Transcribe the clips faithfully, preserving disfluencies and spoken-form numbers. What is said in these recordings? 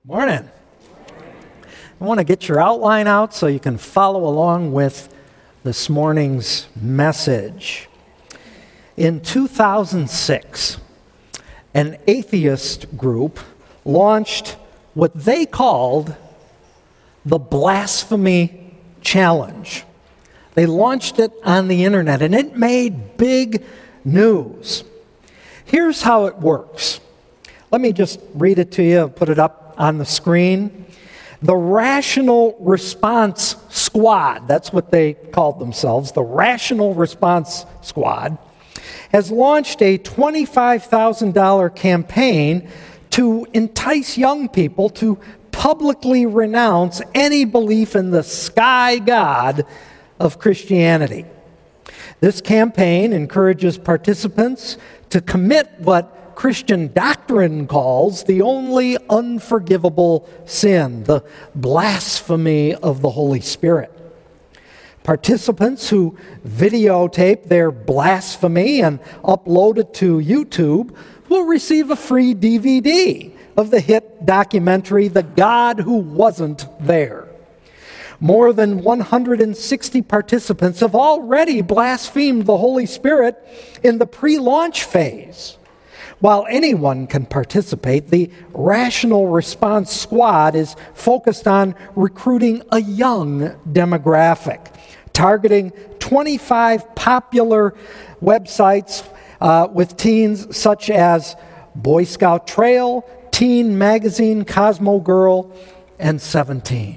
Morning. I want to get your outline out so you can follow along with this morning's message. In two thousand six, an atheist group launched what they called the Blasphemy Challenge. They launched it on the internet, and it made big news. Here's how it works. Let me just read it to you, put it up on the screen. The Rational Response Squad, that's what they called themselves, the Rational Response Squad, has launched a twenty-five thousand dollars campaign to entice young people to publicly renounce any belief in the sky god of Christianity. This campaign encourages participants to commit what Christian doctrine calls the only unforgivable sin, the blasphemy of the Holy Spirit. Participants who videotape their blasphemy and upload it to YouTube will receive a free D V D of the hit documentary, The God Who Wasn't There. More than one hundred sixty participants have already blasphemed the Holy Spirit in the pre-launch phase. While anyone can participate, the Rational Response Squad is focused on recruiting a young demographic, targeting twenty-five popular websites uh, with teens such as Boy Scout Trail, Teen Magazine, Cosmo Girl, and seventeen.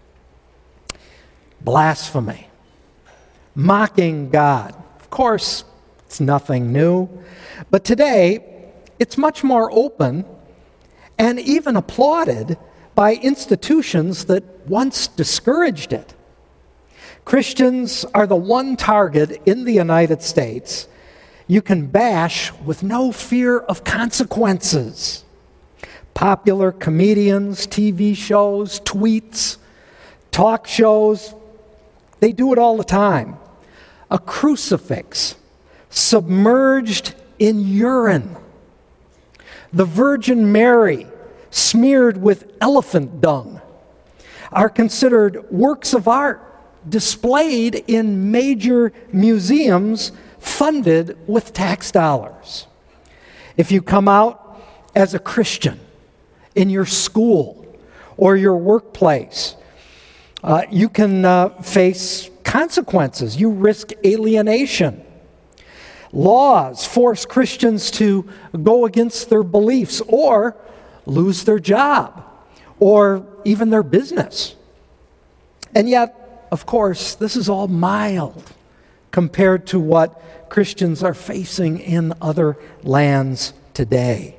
Blasphemy. Mocking God. Of course, it's nothing new. But today, it's much more open and even applauded by institutions that once discouraged it. Christians are the one target in the United States you can bash with no fear of consequences. Popular comedians, T V shows, tweets, talk shows, they do it all the time. A crucifix submerged in urine. The Virgin Mary, smeared with elephant dung, are considered works of art displayed in major museums funded with tax dollars. If you come out as a Christian in your school or your workplace, uh, you can uh, face consequences. You risk alienation. Laws force Christians to go against their beliefs or lose their job or even their business. And yet, of course, this is all mild compared to what Christians are facing in other lands today.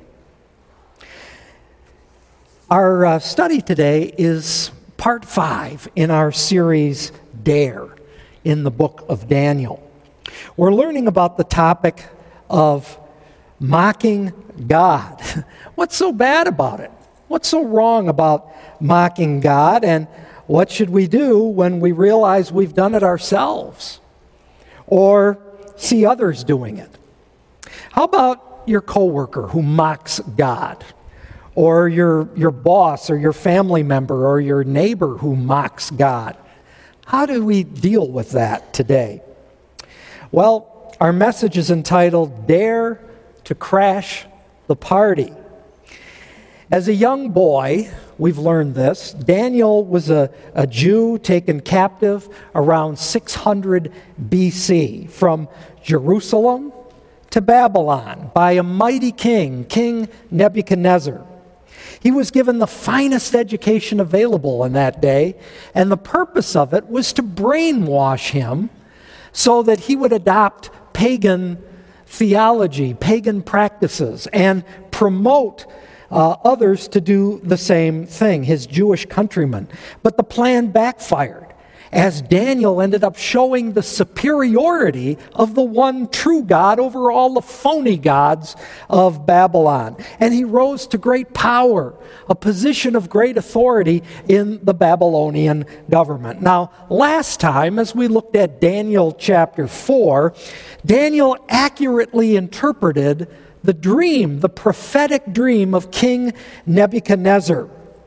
Our uh, study today is part five in our series, Dare, in the book of Daniel. We're learning about the topic of mocking God. What's so bad about it? What's so wrong about mocking God? And what should we do when we realize we've done it ourselves or see others doing it? How about your coworker who mocks God? Or your, your boss or your family member or your neighbor who mocks God? How do we deal with that today? Well, our message is entitled, Dare to Crash the Party. As a young boy, we've learned this, Daniel was a, a Jew taken captive around six hundred B C from Jerusalem to Babylon by a mighty king, King Nebuchadnezzar. He was given the finest education available in that day, and the purpose of it was to brainwash him so that he would adopt pagan theology, pagan practices, and promote uh, others to do the same thing, his Jewish countrymen. But the plan backfired, as Daniel ended up showing the superiority of the one true God over all the phony gods of Babylon. And he rose to great power, a position of great authority in the Babylonian government. Now, last time, as we looked at Daniel chapter four, Daniel accurately interpreted the dream, the prophetic dream of King Nebuchadnezzar.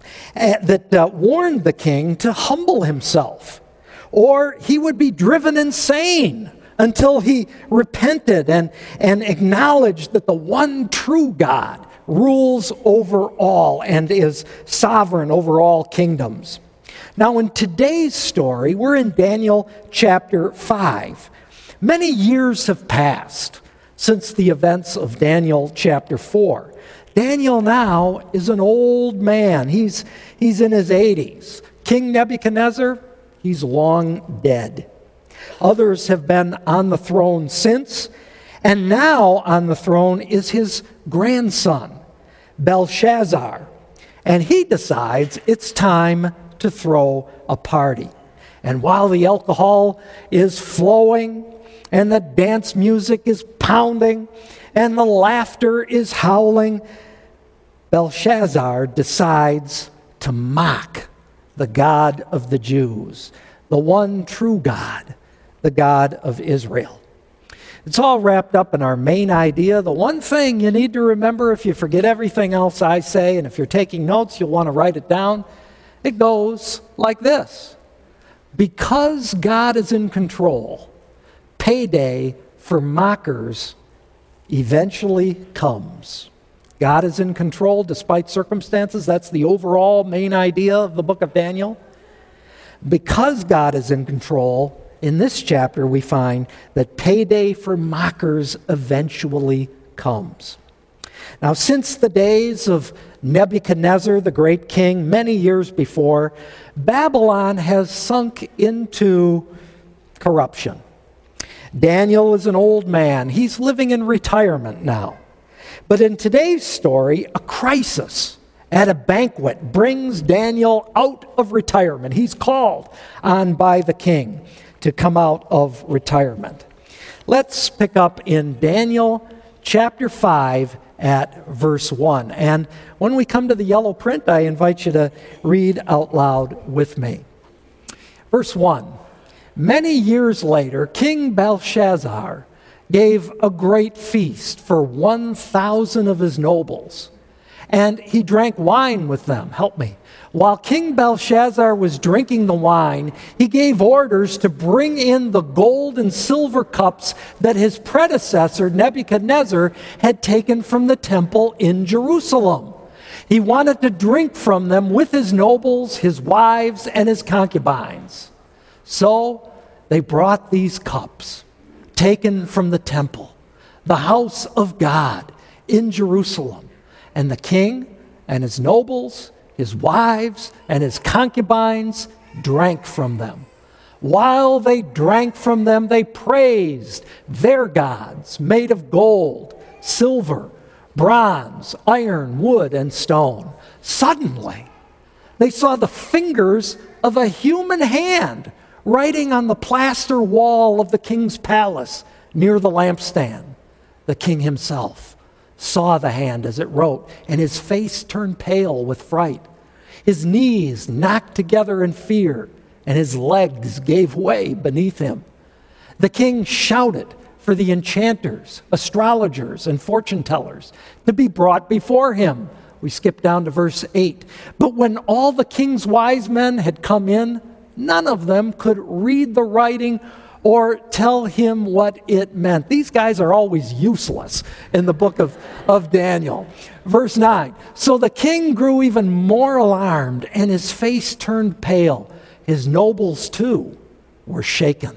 uh, that uh, warned the king to humble himself, or he would be driven insane until he repented and, and acknowledged that the one true God rules over all and is sovereign over all kingdoms. Now, in today's story, we're in Daniel chapter five. Many years have passed since the events of Daniel chapter four. Daniel now is an old man. He's, he's in his eighties. King Nebuchadnezzar, he's long dead. Others have been on the throne since, and now on the throne is his grandson, Belshazzar. And he decides it's time to throw a party. And while the alcohol is flowing, and the dance music is pounding, and the laughter is howling, Belshazzar decides to mock the God of the Jews, the one true God, the God of Israel. It's all wrapped up in our main idea. The one thing you need to remember, if you forget everything else I say, and if you're taking notes, you'll want to write it down. It goes like this. Because God is in control, payday for mockers eventually comes. God is in control despite circumstances. That's the overall main idea of the book of Daniel. Because God is in control, in this chapter we find that payday for mockers eventually comes. Now, since the days of Nebuchadnezzar, the great king, many years before, Babylon has sunk into corruption. Daniel is an old man. He's living in retirement now. But in today's story, a crisis at a banquet brings Daniel out of retirement. He's called on by the king to come out of retirement. Let's pick up in Daniel chapter five at verse one. And when we come to the yellow print, I invite you to read out loud with me. Verse one. Many years later, King Belshazzar gave a great feast for one thousand of his nobles, and he drank wine with them. Help me. While King Belshazzar was drinking the wine, he gave orders to bring in the gold and silver cups that his predecessor, Nebuchadnezzar, had taken from the temple in Jerusalem. He wanted to drink from them with his nobles, his wives, and his concubines. So they brought these cups, taken from the temple, the house of God in Jerusalem. And the king and his nobles, his wives, and his concubines drank from them. While they drank from them, they praised their gods made of gold, silver, bronze, iron, wood, and stone. Suddenly, they saw the fingers of a human hand writing on the plaster wall of the king's palace near the lampstand. The king himself saw the hand as it wrote, and his face turned pale with fright. His knees knocked together in fear, and his legs gave way beneath him. The king shouted for the enchanters, astrologers, and fortune tellers to be brought before him. We skip down to verse eight. But when all the king's wise men had come in, none of them could read the writing or tell him what it meant. These guys are always useless in the book of, of Daniel. Verse nine, so the king grew even more alarmed, and his face turned pale. His nobles, too, were shaken.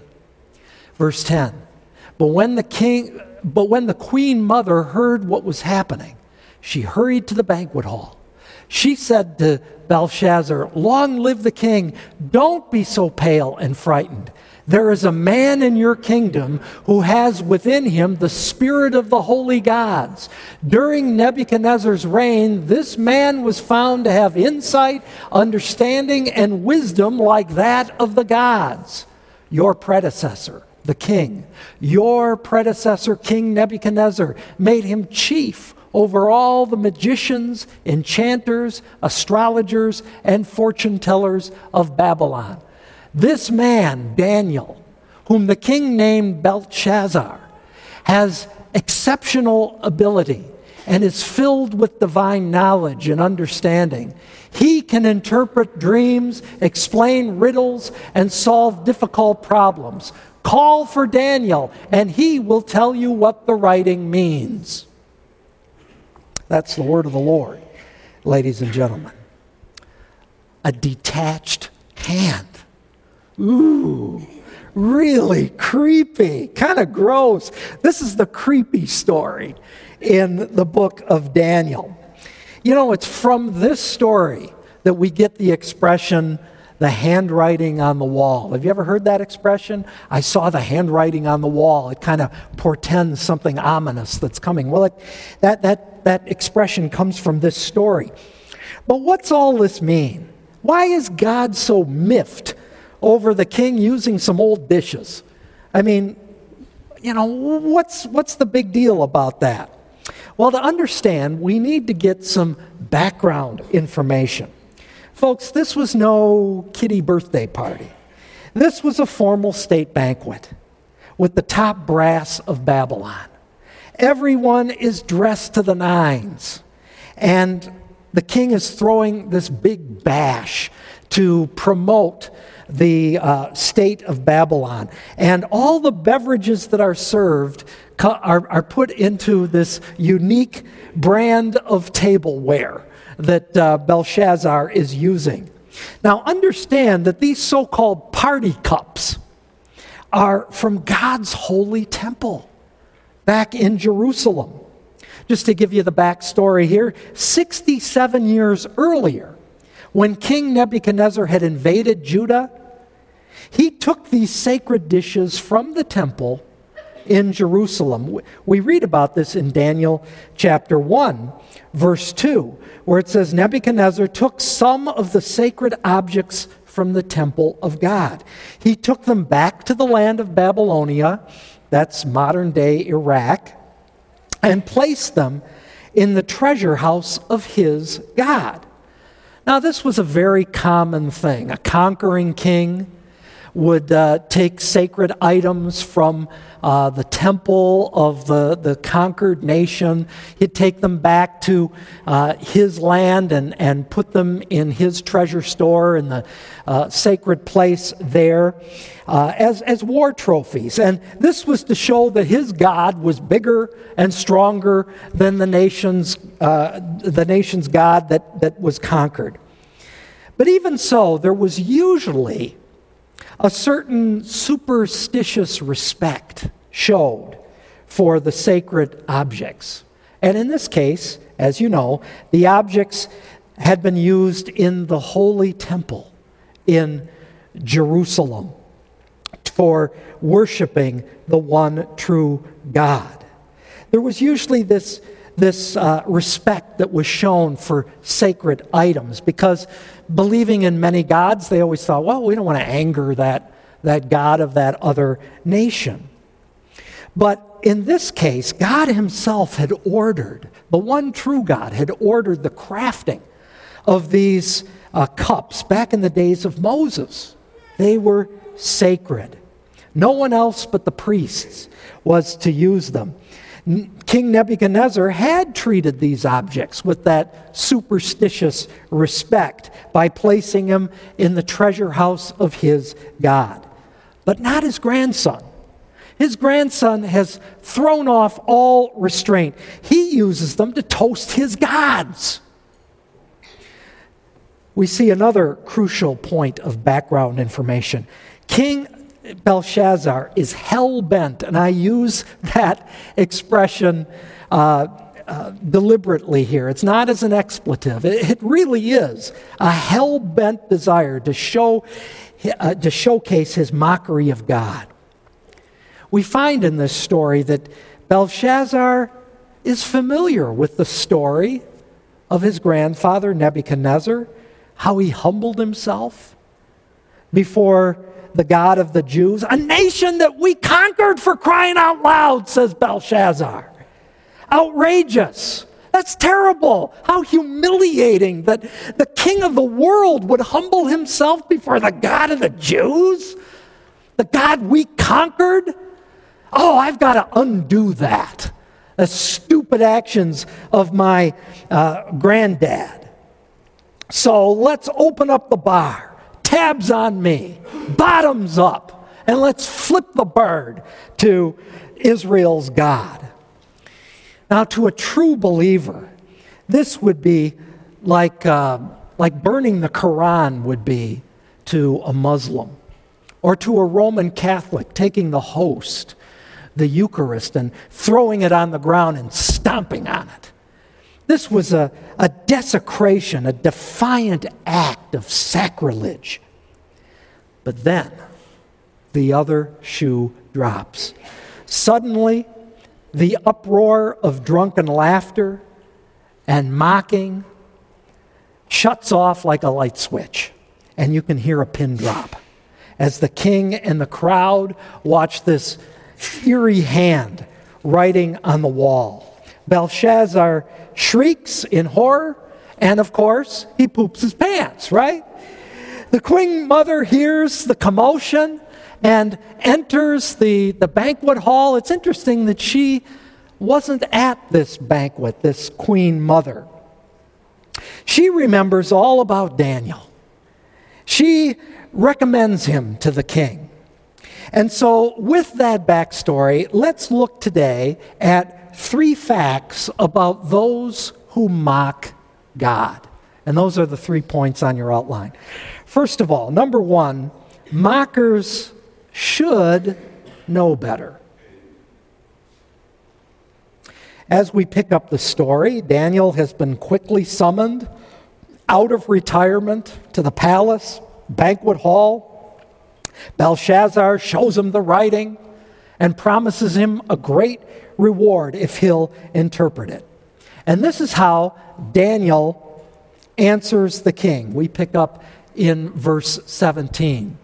Verse ten, but when the king, but when the queen mother heard what was happening, she hurried to the banquet hall. She said to Belshazzar, long live the king, don't be so pale and frightened. There is a man in your kingdom who has within him the spirit of the holy gods. During Nebuchadnezzar's reign, this man was found to have insight, understanding, and wisdom like that of the gods. Your predecessor, the king, your predecessor, King Nebuchadnezzar, made him chief over all the magicians, enchanters, astrologers, and fortune tellers of Babylon. This man, Daniel, whom the king named Belshazzar, has exceptional ability, and is filled with divine knowledge and understanding. He can interpret dreams, explain riddles, and solve difficult problems. Call for Daniel, and he will tell you what the writing means. That's the word of the Lord, ladies and gentlemen. A detached hand. Ooh, really creepy, kind of gross. This is the creepy story in the book of Daniel. You know, it's from this story that we get the expression, the handwriting on the wall. Have you ever heard that expression? I saw the handwriting on the wall. It kind of portends something ominous that's coming. Well, it, that, that, that expression comes from this story. But what's all this mean? Why is God so miffed over the king using some old dishes? I mean, you know, what's, what's the big deal about that? Well, to understand, we need to get some background information. Folks, this was no kiddie birthday party. This was a formal state banquet with the top brass of Babylon. Everyone is dressed to the nines, and the king is throwing this big bash to promote the uh, state of Babylon. And all the beverages that are served are, are put into this unique brand of tableware that uh, Belshazzar is using. Now understand that these so-called party cups are from God's holy temple back in Jerusalem. Just to give you the backstory here, sixty-seven years earlier, when King Nebuchadnezzar had invaded Judah, he took these sacred dishes from the temple in Jerusalem. We read about this in Daniel chapter one, verse two, where it says, Nebuchadnezzar took some of the sacred objects from the temple of God. He took them back to the land of Babylonia, that's modern-day Iraq, and placed them in the treasure house of his God. Now, this was a very common thing. A conquering king would uh, take sacred items from uh, the temple of the, the conquered nation. He'd take them back to uh, his land and, and put them in his treasure store in the uh, sacred place there uh, as, as war trophies. And this was to show that his God was bigger and stronger than the nation's, uh, the nation's God that, that was conquered. But even so, there was usually a certain superstitious respect showed for the sacred objects. And in this case, as you know, the objects had been used in the holy temple in Jerusalem for worshiping the one true God. There was usually this, this uh, respect that was shown for sacred items because believing in many gods, they always thought, well, we don't want to anger that, that God of that other nation. But in this case, God himself had ordered, the one true God had ordered the crafting of these uh, cups back in the days of Moses. They were sacred. No one else but the priests was to use them. King Nebuchadnezzar had treated these objects with that superstitious respect by placing them in the treasure house of his God. But not his grandson. His grandson has thrown off all restraint. He uses them to toast his gods. We see another crucial point of background information. King Belshazzar is hell-bent, and I use that expression uh, uh, deliberately here. It's not as an expletive. It, it really is a hell-bent desire to show, uh, to showcase his mockery of God. We find in this story that Belshazzar is familiar with the story of his grandfather Nebuchadnezzar, how he humbled himself before the God of the Jews, a nation that we conquered, for crying out loud, says Belshazzar. Outrageous. That's terrible. How humiliating that the king of the world would humble himself before the God of the Jews, the God we conquered. Oh, I've got to undo that. the stupid actions of my uh, granddad. So let's open up the bar, tabs on me, bottoms up, and let's flip the bird to Israel's God. Now, to a true believer, this would be like, uh, like burning the Quran would be to a Muslim, or to a Roman Catholic taking the host, the Eucharist, and throwing it on the ground and stomping on it. This was a, a desecration, a defiant act of sacrilege. But then, the other shoe drops. Suddenly, the uproar of drunken laughter and mocking shuts off like a light switch, and you can hear a pin drop as the king and the crowd watch this eerie hand writing on the wall. Belshazzar shrieks in horror, and of course, he poops his pants, right? The queen mother hears the commotion and enters the, the banquet hall. It's interesting that she wasn't at this banquet, this queen mother. She remembers all about Daniel. She recommends him to the king. And so, with that backstory, let's look today at three facts about those who mock God. And those are the three points on your outline. First of all, number one, mockers should know better. As we pick up the story, Daniel has been quickly summoned out of retirement to the palace banquet hall. Belshazzar shows him the writing and promises him a great reward if he'll interpret it. And this is how Daniel answers the king. We pick up in verse seventeen.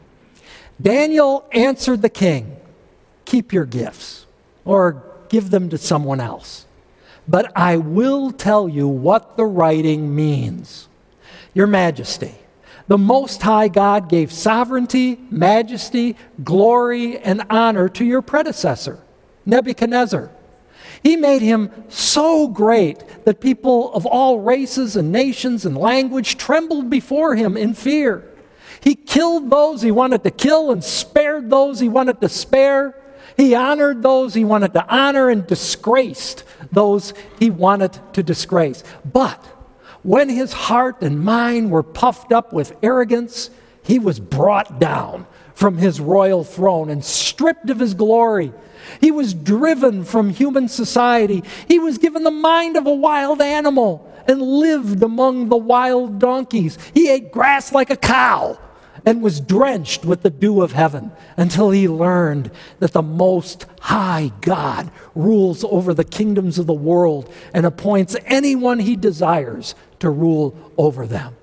Daniel answered the king, "Keep your gifts, or give them to someone else. But I will tell you what the writing means. Your Majesty, the Most High God gave sovereignty, majesty, glory, and honor to your predecessor, Nebuchadnezzar. He made him so great that people of all races and nations and language trembled before him in fear. He killed those he wanted to kill and spared those he wanted to spare. He honored those he wanted to honor and disgraced those he wanted to disgrace. But when his heart and mind were puffed up with arrogance, he was brought down from his royal throne and stripped of his glory. He was driven from human society. He was given the mind of a wild animal and lived among the wild donkeys. He ate grass like a cow and was drenched with the dew of heaven until he learned that the Most High God rules over the kingdoms of the world and appoints anyone he desires to rule over them.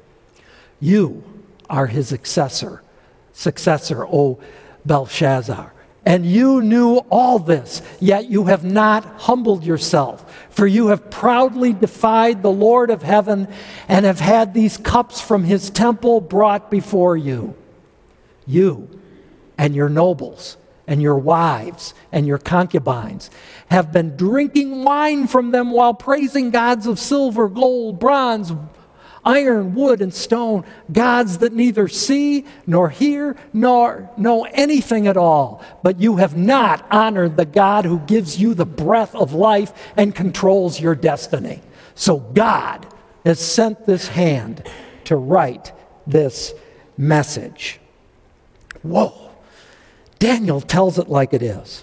You are his successor, successor, O Belshazzar. And you knew all this, yet you have not humbled yourself, for you have proudly defied the Lord of heaven and have had these cups from his temple brought before you. You and your nobles and your wives and your concubines have been drinking wine from them while praising gods of silver, gold, bronze, iron, wood, and stone, gods that neither see nor hear nor know anything at all. But you have not honored the God who gives you the breath of life and controls your destiny. So God has sent this hand to write this message. Whoa! Daniel tells it like it is.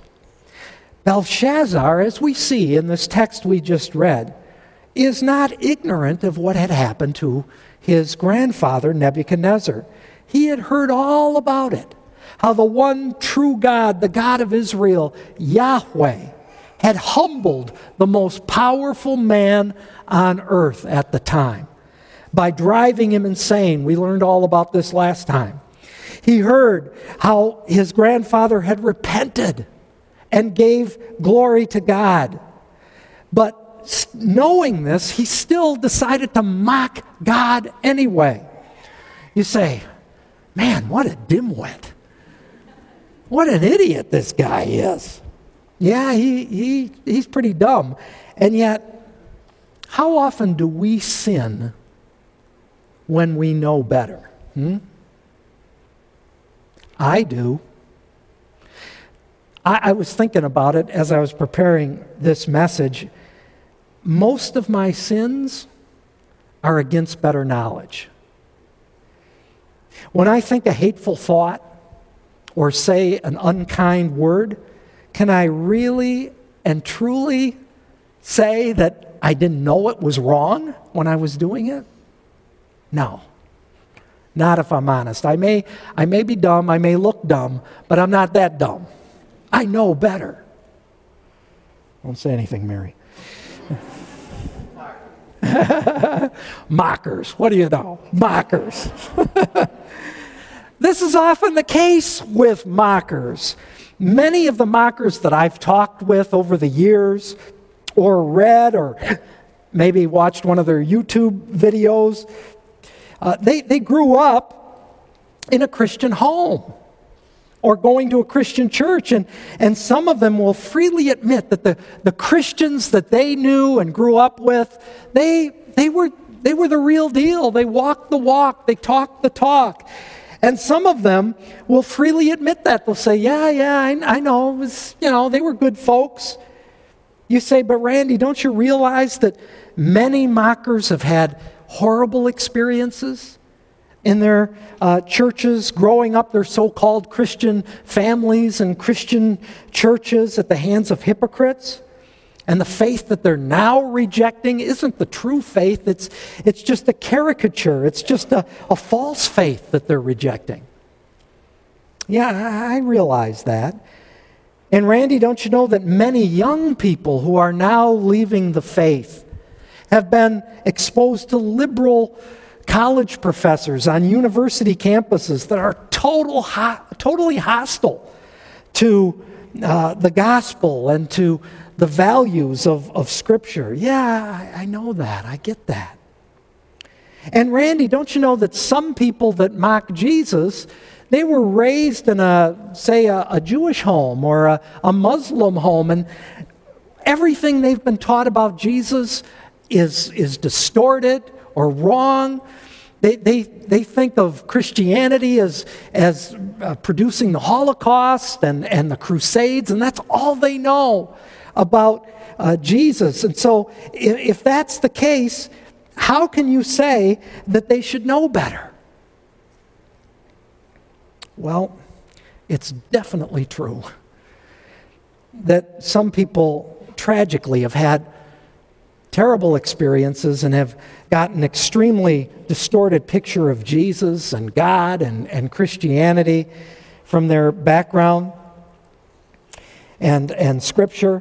Belshazzar, as we see in this text we just read, is not ignorant of what had happened to his grandfather Nebuchadnezzar. He had heard all about it, how the one true God, the God of Israel, Yahweh, had humbled the most powerful man on earth at the time by driving him insane. We learned all about this last time. He heard how his grandfather had repented and gave glory to God. But knowing this, he still decided to mock God anyway. You say, man, what a dimwit. What an idiot this guy is. Yeah, he, he, he's pretty dumb. And yet, how often do we sin when we know better? Hmm? I do. I, I was thinking about it as I was preparing this message. Most of my sins are against better knowledge. When I think a hateful thought or say an unkind word, can I really and truly say that I didn't know it was wrong when I was doing it? No. Not if I'm honest. I may, I may be dumb, I may look dumb, but I'm not that dumb. I know better. Don't say anything, Mary. Mockers. What do you know? Mockers. This is often the case with mockers. Many of the mockers that I've talked with over the years, or read, or maybe watched one of their YouTube videos, uh, they, they grew up in a Christian home or going to a Christian church. And, and some of them will freely admit that the, the Christians that they knew and grew up with, they, they, were, they were the real deal. They walked the walk. They talked the talk. And some of them will freely admit that. They'll say, yeah, yeah, I, I know. It was, you know, they were good folks. You say, but Randy, don't you realize that many mockers have had horrible experiences in their uh, churches, growing up their so-called Christian families and Christian churches at the hands of hypocrites? And the faith that they're now rejecting isn't the true faith. It's, it's just a caricature. It's just a, a false faith that they're rejecting. Yeah, I, I realize that. And Randy, don't you know that many young people who are now leaving the faith have been exposed to liberal college professors on university campuses that are total ho- totally hostile to uh, the gospel and to the values of, of Scripture? Yeah, I, I know that. I get that. And Randy, don't you know that some people that mock Jesus, they were raised in a, say, a, a Jewish home or a, a Muslim home, and everything they've been taught about Jesus is, is distorted or wrong. They, they, they think of Christianity as, as uh, producing the Holocaust and, and the Crusades, and that's all they know about uh, Jesus. And so if, if that's the case, how can you say that they should know better? Well, it's definitely true that some people tragically have had terrible experiences and have gotten an extremely distorted picture of Jesus and God and, and Christianity from their background and, and Scripture.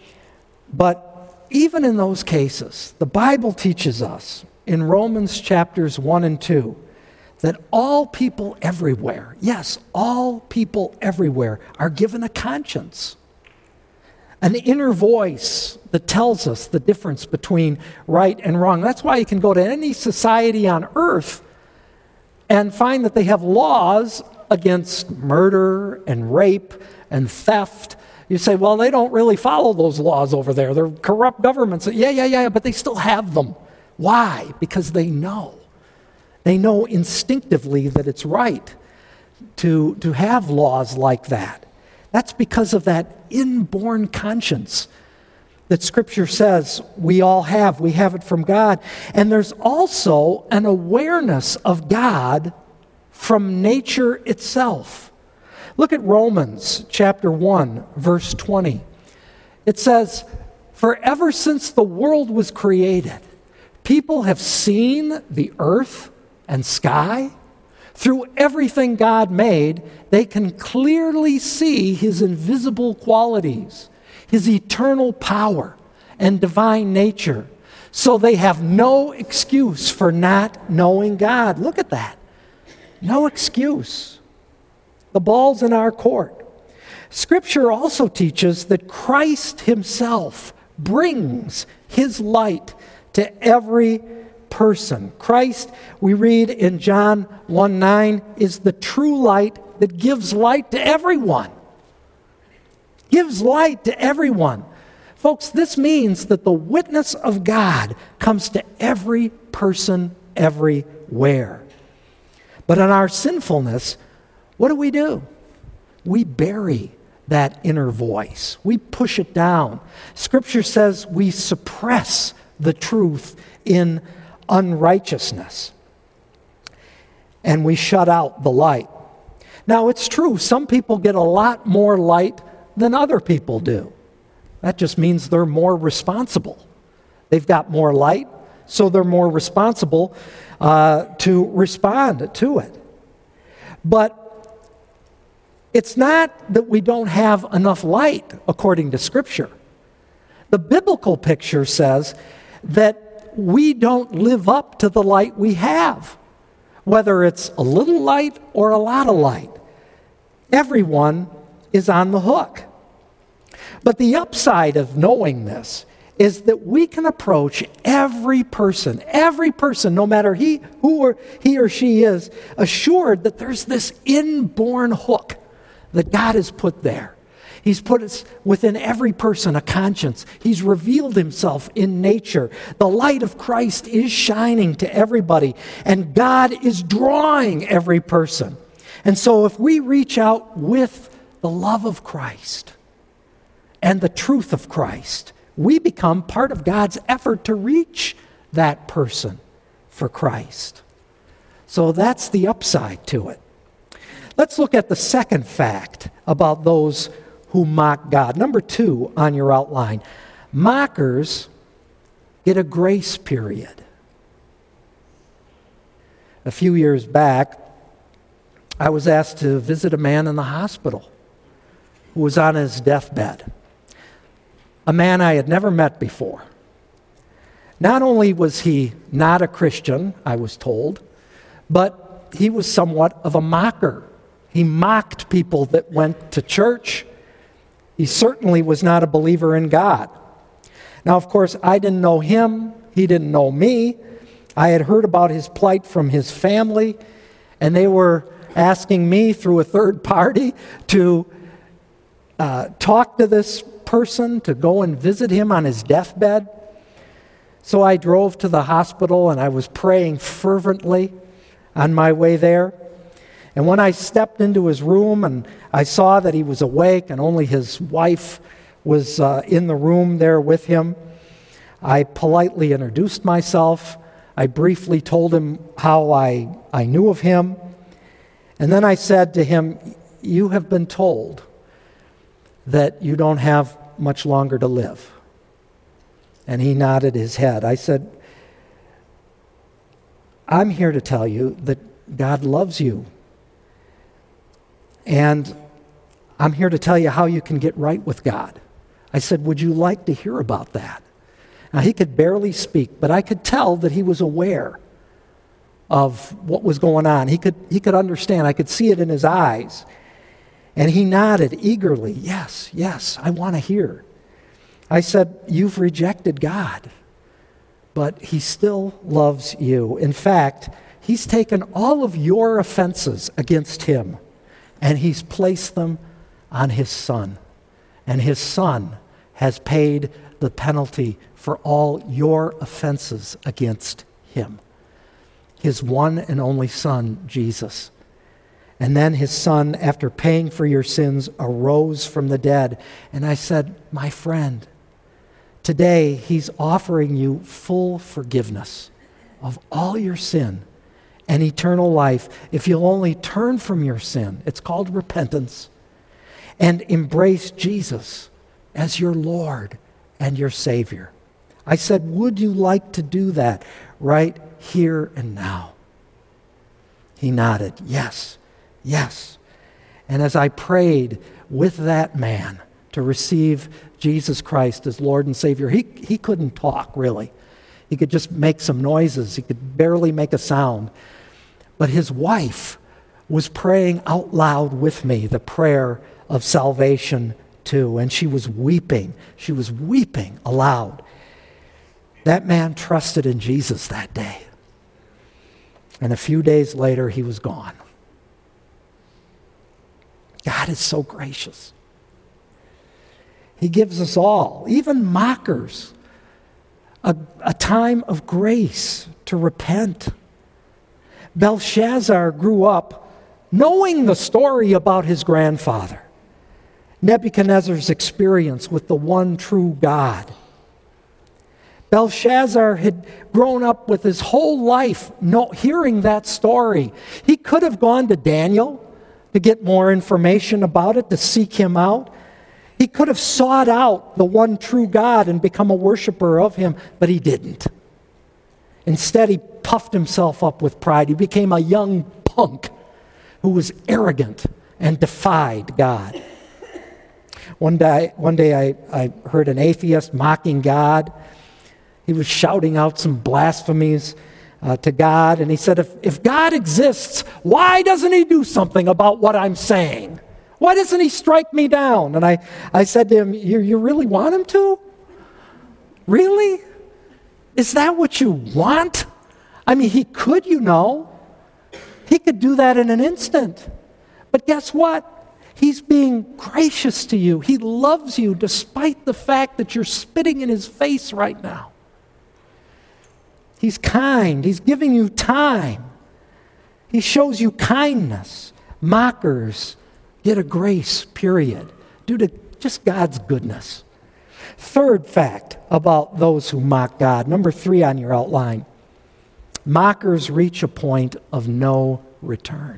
But even in those cases, the Bible teaches us in Romans chapters one and two that all people everywhere, yes, all people everywhere are given a conscience, an inner voice that tells us the difference between right and wrong. That's why you can go to any society on earth and find that they have laws against murder and rape and theft. You say, well, they don't really follow those laws over there. They're corrupt governments. Yeah, yeah, yeah, but they still have them. Why? Because they know. They know instinctively that it's right to, to have laws like that. That's because of that inborn conscience that Scripture says we all have. We have it from God. And there's also an awareness of God from nature itself. Look at Romans chapter one, verse twenty. It says, "For ever since the world was created, people have seen the earth and sky. Through everything God made, they can clearly see His invisible qualities, His eternal power and divine nature. So they have no excuse for not knowing God." Look at that. No excuse. The ball's in our court. Scripture also teaches that Christ Himself brings His light to every person. Christ, we read in John one nine, is the true light that gives light to everyone. gives light to everyone. Folks, this means that the witness of God comes to every person everywhere. But in our sinfulness, what do we do? We bury that inner voice. We push it down. Scripture says we suppress the truth in unrighteousness. And we shut out the light. Now, it's true, some people get a lot more light than other people do. That just means they're more responsible. They've got more light, so they're more responsible uh, to respond to it. But it's not that we don't have enough light, according to Scripture. The biblical picture says that we don't live up to the light we have, whether it's a little light or a lot of light. Everyone is on the hook. But the upside of knowing this is that we can approach every person, every person, no matter he, who or he or she is, assured that there's this inborn hook that God has put there. He's put us within every person a conscience. He's revealed himself in nature. The light of Christ is shining to everybody, and God is drawing every person. And so if we reach out with the love of Christ and the truth of Christ, we become part of God's effort to reach that person for Christ. So that's the upside to it. Let's look at the second fact about those who mock God. Number two on your outline. Mockers get a grace period. A few years back, I was asked to visit a man in the hospital who was on his deathbed. A man I had never met before. Not only was he not a Christian, I was told, but he was somewhat of a mocker. He mocked people that went to church. He certainly was not a believer in God. Now, of course, I didn't know him. He didn't know me. I had heard about his plight from his family, and they were asking me through a third party to uh, talk to this person, to go and visit him on his deathbed. So I drove to the hospital, and I was praying fervently on my way there. And when I stepped into his room and I saw that he was awake and only his wife was uh, in the room there with him, I politely introduced myself. I briefly told him how I, I knew of him. And then I said to him, "You have been told that you don't have much longer to live." And he nodded his head. I said, "I'm here to tell you that God loves you. And I'm here to tell you how you can get right with God." I said, "Would you like to hear about that?" Now, he could barely speak, but I could tell that he was aware of what was going on. He could, he could understand. I could see it in his eyes. And he nodded eagerly, "Yes, yes, I want to hear." I said, "You've rejected God, but he still loves you. In fact, he's taken all of your offenses against him, and he's placed them on his Son. And his Son has paid the penalty for all your offenses against him. His one and only Son, Jesus. And then his Son, after paying for your sins, arose from the dead." And I said, "My friend, today he's offering you full forgiveness of all your sin and eternal life if you'll only turn from your sin." It's called repentance. "And embrace Jesus as your Lord and your Savior." I said, "Would you like to do that right here and now?" He nodded, "Yes, yes." And as I prayed with that man to receive Jesus Christ as Lord and Savior, he, he couldn't talk, really. He could just make some noises. He could barely make a sound. But his wife was praying out loud with me the prayer of salvation too, and she was weeping. She was weeping aloud. That man trusted in Jesus that day. And a few days later, he was gone. God is so gracious. He gives us all, even mockers, a, a time of grace to repent. Belshazzar grew up knowing the story about his grandfather, Nebuchadnezzar's experience with the one true God. Belshazzar had grown up with his whole life no, hearing that story. He could have gone to Daniel to get more information about it, to seek him out. He could have sought out the one true God and become a worshiper of him, but he didn't. Instead, he puffed himself up with pride. He became a young punk who was arrogant and defied God. One day, one day I, I heard an atheist mocking God. He was shouting out some blasphemies uh, to God, and he said, if, if God exists, why doesn't he do something about what I'm saying? Why doesn't he strike me down? And I, I said to him, you, you really want him to? Really? Is that what you want? I mean, he could, you know. He could do that in an instant. But guess what? He's being gracious to you. He loves you despite the fact that you're spitting in his face right now. He's kind. He's giving you time. He shows you kindness. Mockers get a grace period due to just God's goodness. Third fact about those who mock God, number three on your outline. Mockers reach a point of no return.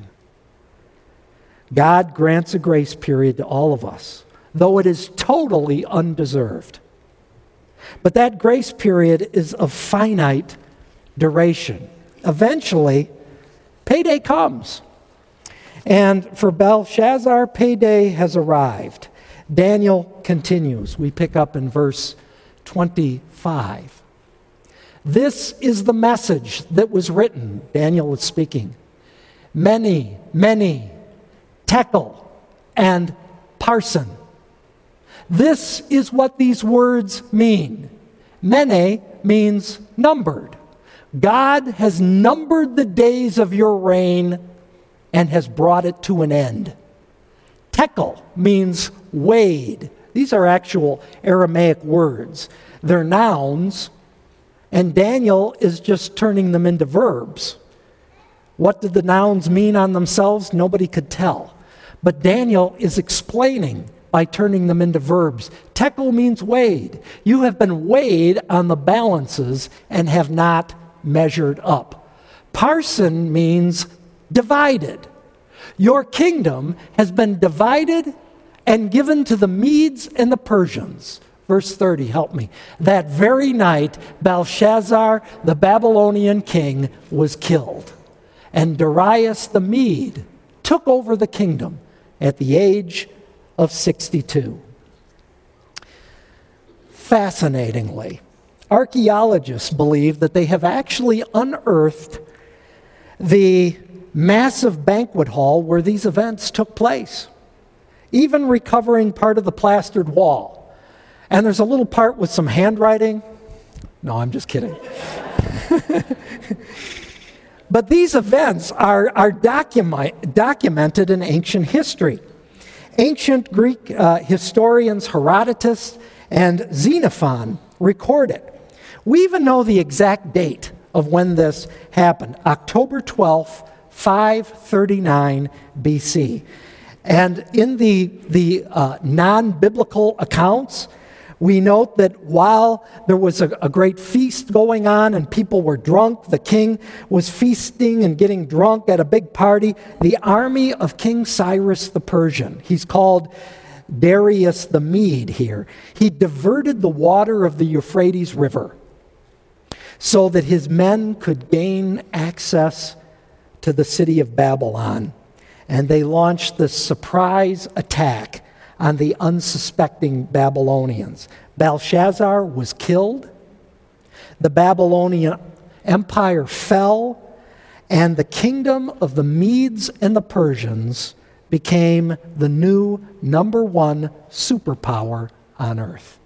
God grants a grace period to all of us, though it is totally undeserved. But that grace period is of finite duration. Eventually, payday comes. And for Belshazzar, payday has arrived. Daniel continues. We pick up in verse twenty-five. This is the message that was written. Daniel is speaking. Many, many, tekel, and parson. This is what these words mean. Mene means numbered. God has numbered the days of your reign and has brought it to an end. Tekel means weighed. These are actual Aramaic words. They're nouns, and Daniel is just turning them into verbs. What did the nouns mean on themselves? Nobody could tell. But Daniel is explaining by turning them into verbs. Tekel means weighed. You have been weighed on the balances and have not measured up. Parson means divided. Your kingdom has been divided and given to the Medes and the Persians. Verse thirty, help me. That very night, Belshazzar, the Babylonian king, was killed, and Darius the Mede took over the kingdom at the age of sixty-two. Fascinatingly, archaeologists believe that they have actually unearthed the massive banquet hall where these events took place, even recovering part of the plastered wall. And there's a little part with some handwriting. No, I'm just kidding. But these events are, are document, documented in ancient history. Ancient Greek uh, historians Herodotus and Xenophon record it. We even know the exact date of when this happened, October twelfth, five thirty-nine B C. And in the, the uh, non-biblical accounts, we note that while there was a, a great feast going on and people were drunk, the king was feasting and getting drunk at a big party, the army of King Cyrus the Persian, he's called Darius the Mede here, he diverted the water of the Euphrates River so that his men could gain access to the city of Babylon. And they launched this surprise attack on the unsuspecting Babylonians. Belshazzar was killed, the Babylonian Empire fell, and the kingdom of the Medes and the Persians became the new number one superpower on earth.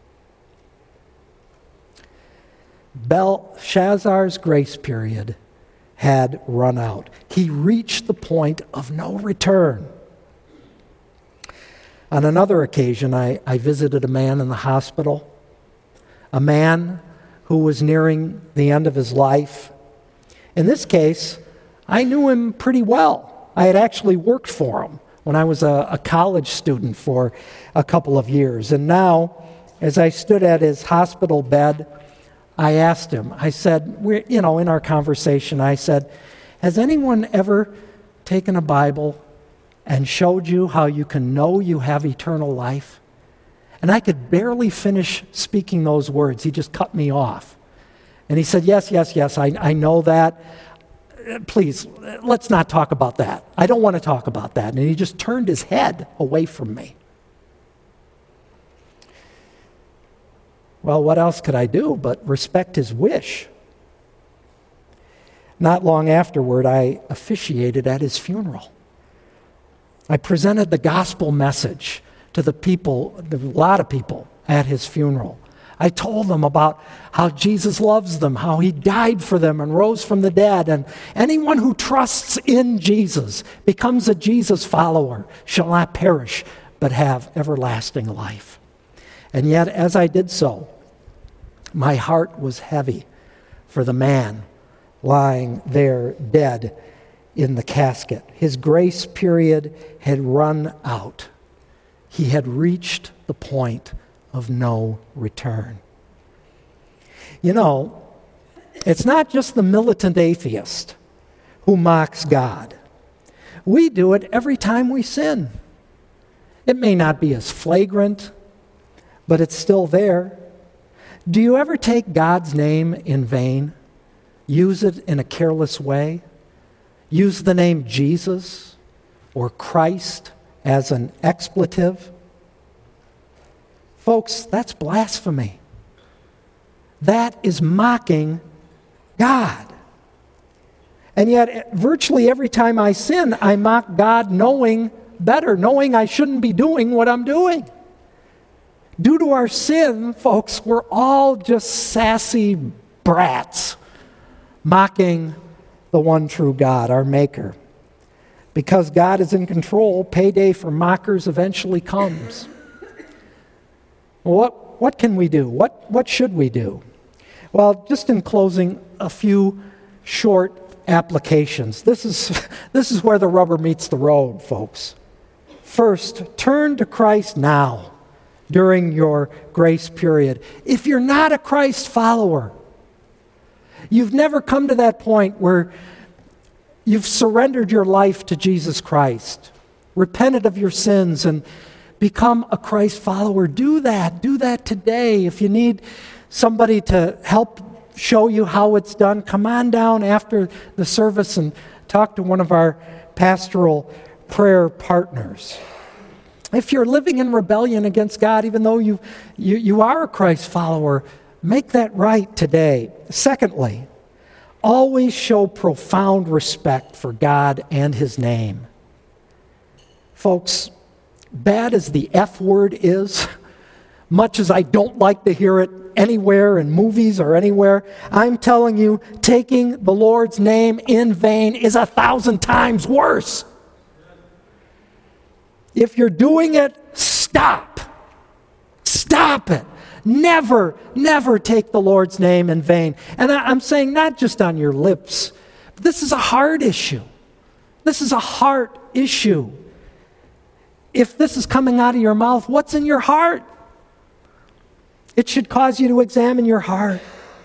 Belshazzar's grace period had run out. He reached the point of no return. On another occasion, I, I visited a man in the hospital, a man who was nearing the end of his life. In this case, I knew him pretty well. I had actually worked for him when I was a, a college student for a couple of years. And now, as I stood at his hospital bed, I asked him, I said, we're, you know, in our conversation, I said, has anyone ever taken a Bible and showed you how you can know you have eternal life? And I could barely finish speaking those words. He just cut me off. And he said, yes, yes, yes, I, I know that. Please, let's not talk about that. I don't want to talk about that. And he just turned his head away from me. Well, what else could I do but respect his wish? Not long afterward, I officiated at his funeral. I presented the gospel message to the people, a lot of people at his funeral. I told them about how Jesus loves them, how he died for them and rose from the dead. And anyone who trusts in Jesus, becomes a Jesus follower, shall not perish, but have everlasting life. And yet, as I did so, my heart was heavy for the man lying there dead in the casket. His grace period had run out. He had reached the point of no return. You know, it's not just the militant atheist who mocks God. We do it every time we sin. It may not be as flagrant, but it's still there. Do you ever take God's name in vain? Use it in a careless way? Use the name Jesus or Christ as an expletive? Folks, that's blasphemy. That is mocking God. And yet, virtually every time I sin, I mock God knowing better, knowing I shouldn't be doing what I'm doing. Due to our sin, folks, we're all just sassy brats mocking the one true God, our Maker. Because God is in control, payday for mockers eventually comes. What, what can we do? What, what should we do? Well, just in closing, a few short applications. This is, this is where the rubber meets the road, folks. First, turn to Christ now during your grace period. If you're not a Christ follower, you've never come to that point where you've surrendered your life to Jesus Christ, repented of your sins, and become a Christ follower, do that. Do that today. If you need somebody to help show you how it's done, come on down after the service and talk to one of our pastoral prayer partners. If you're living in rebellion against God, even though you, you, you are a Christ follower, make that right today. Secondly, always show profound respect for God and his name. Folks, bad as the F word is, much as I don't like to hear it anywhere in movies or anywhere, I'm telling you, taking the Lord's name in vain is a thousand times worse. If you're doing it, stop. Stop it. Never, never take the Lord's name in vain. And I'm saying not just on your lips, but this is a heart issue. This is a heart issue. If this is coming out of your mouth, what's in your heart? It should cause you to examine your heart.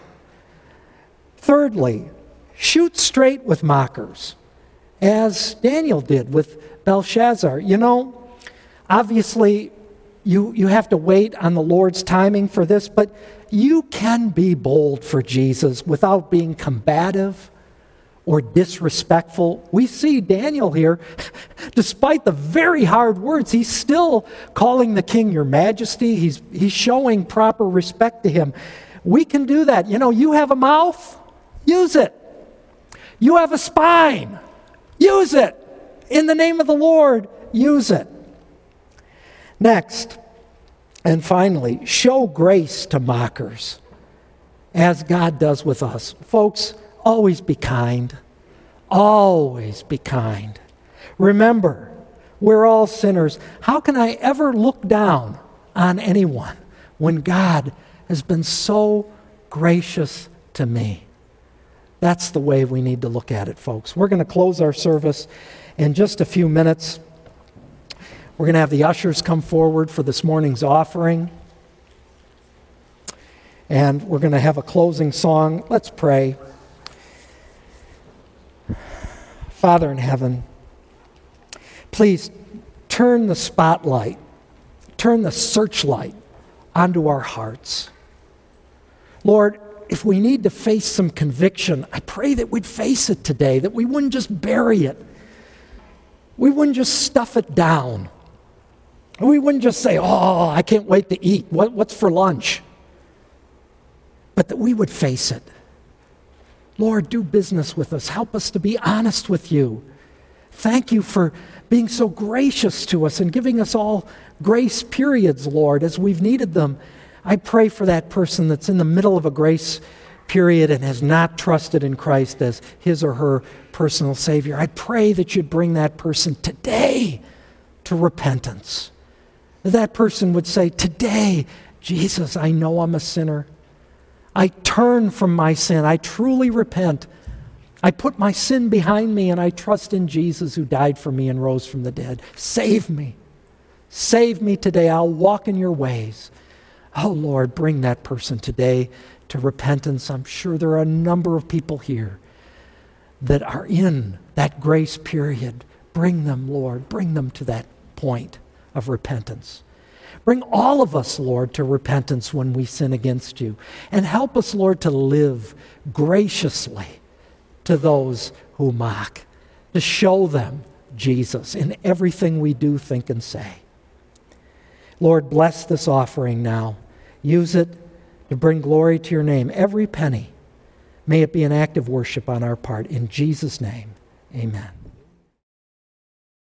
Thirdly, shoot straight with mockers, as Daniel did with Belshazzar. You know, obviously, you, you have to wait on the Lord's timing for this, but you can be bold for Jesus without being combative or disrespectful. We see Daniel here, despite the very hard words, he's still calling the king your majesty. He's, he's showing proper respect to him. We can do that. You know, you have a mouth, use it. You have a spine, use it. In the name of the Lord, use it. Next, and finally, show grace to mockers, as God does with us. Folks, always be kind. Always be kind. Remember, We're all sinners. How can I ever look down on anyone when God has been so gracious to me? That's the way we need to look at it, folks. We're going to close our service in just a few minutes. We're going to have the ushers come forward for this morning's offering. And we're going to have a closing song. Let's pray. Father in heaven, please turn the spotlight, turn the searchlight onto our hearts. Lord, if we need to face some conviction, I pray that we'd face it today, that we wouldn't just bury it. We wouldn't just stuff it down. We wouldn't just say, oh, I can't wait to eat. What, what's for lunch? But that we would face it. Lord, do business with us. Help us to be honest with you. Thank you for being so gracious to us and giving us all grace periods, Lord, as we've needed them. I pray for that person that's in the middle of a grace period and has not trusted in Christ as his or her personal Savior. I pray that you'd bring that person today to repentance. That person would say, today, Jesus, I know I'm a sinner. I turn from my sin. I truly repent. I put my sin behind me and I trust in Jesus who died for me and rose from the dead. Save me. Save me today. I'll walk in your ways. Oh, Lord, bring that person today to repentance. I'm sure there are a number of people here that are in that grace period. Bring them, Lord. Bring them to that point of repentance. Bring all of us, Lord, to repentance when we sin against you. And help us, Lord, to live graciously to those who mock, to show them Jesus in everything we do, think, and say. Lord, bless this offering now. Use it to bring glory to your name. Every penny, may it be an act of worship on our part. In Jesus' name, amen.